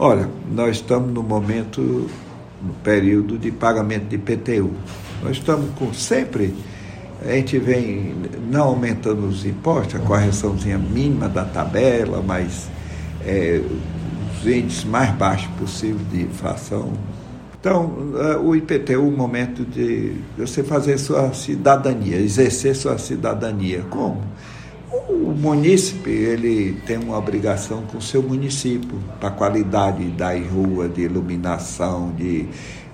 Olha, nós estamos no momento, no período de pagamento de IPTU. Nós estamos sempre, a gente vem não aumentando os impostos, a correçãozinha mínima da tabela, mas os índices mais baixos possível de inflação. Então, o IPTU é o momento de você fazer sua cidadania, exercer sua cidadania. Como? O munícipe, ele tem uma obrigação com o seu município, para a qualidade da rua, de iluminação, de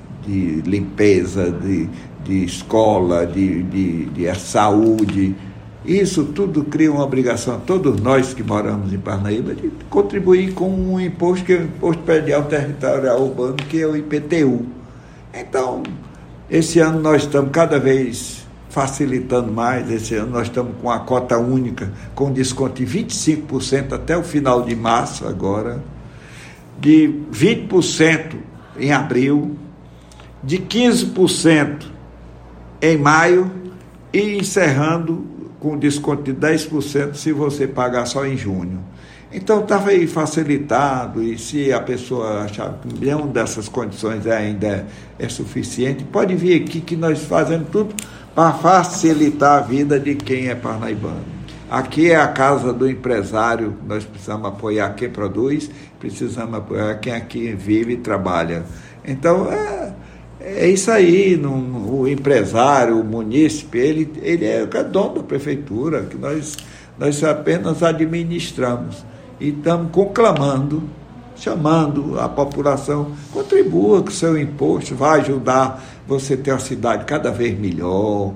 limpeza, de escola, de saúde. Isso tudo cria uma obrigação a todos nós que moramos em Parnaíba de contribuir com um imposto, que é o Imposto Predial Territorial Urbano, que é o IPTU. Então, esse ano nós estamos cada vez facilitando mais. Esse ano nós estamos com a cota única, com desconto de 25% até o final de março agora, de 20% em abril, de 15% em maio e encerrando com desconto de 10% se você pagar só em junho. Então estava aí facilitado, e se a pessoa achar que nenhuma dessas condições ainda é suficiente, pode vir aqui que nós fazemos tudo para facilitar a vida de quem é parnaibano. Aqui é a casa do empresário, nós precisamos apoiar quem produz, precisamos apoiar quem aqui vive e trabalha. Então, é isso aí, o empresário, o munícipe, ele é o dono da prefeitura, que nós apenas administramos. E estamos conclamando, chamando a população, contribua com o seu imposto, vai ajudar você a ter uma cidade cada vez melhor,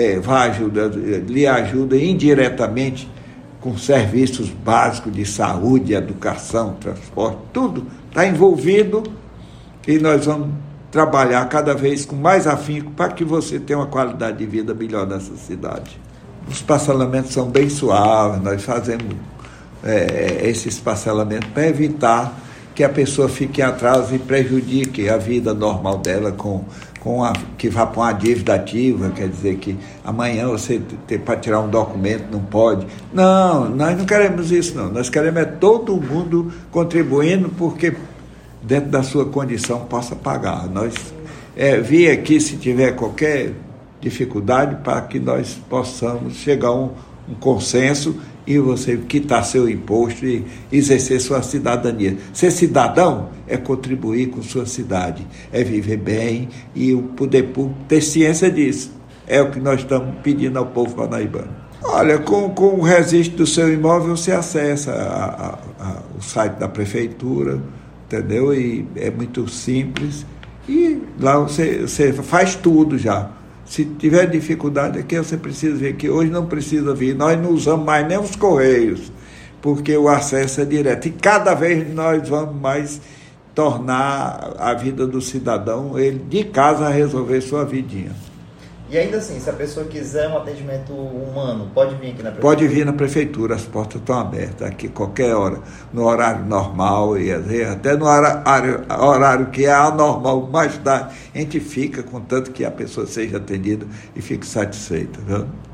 lhe ajuda indiretamente com serviços básicos de saúde, educação, transporte, tudo está envolvido, e nós vamos trabalhar cada vez com mais afinco para que você tenha uma qualidade de vida melhor nessa cidade. Os parcelamentos são bem suaves, nós fazemos esses parcelamentos para evitar que a pessoa fique atrás e prejudique a vida normal dela que vá para uma dívida ativa, quer dizer que amanhã você para tirar um documento não pode. Não, nós não queremos isso não, nós queremos todo mundo contribuindo porque dentro da sua condição possa pagar. Nós vir aqui se tiver qualquer dificuldade para que nós possamos chegar a um consenso e você quitar seu imposto e exercer sua cidadania. Ser cidadão é contribuir com sua cidade, é viver bem, e o poder público ter ciência disso. É o que nós estamos pedindo ao povo parnaibano. Olha, com o registro do seu imóvel você acessa o site da prefeitura, entendeu? E é muito simples, e lá você faz tudo já. Se tiver dificuldade aqui, você precisa vir aqui. Hoje não precisa vir, nós não usamos mais nem os correios, porque o acesso é direto. E cada vez nós vamos mais tornar a vida do cidadão, ele de casa, resolver sua vidinha. E ainda assim, se a pessoa quiser um atendimento humano, pode vir aqui na prefeitura? Pode vir na prefeitura, as portas estão abertas aqui qualquer hora, no horário normal e até no horário que é anormal, mais tarde, a gente fica, contanto que a pessoa seja atendida e fique satisfeita, viu?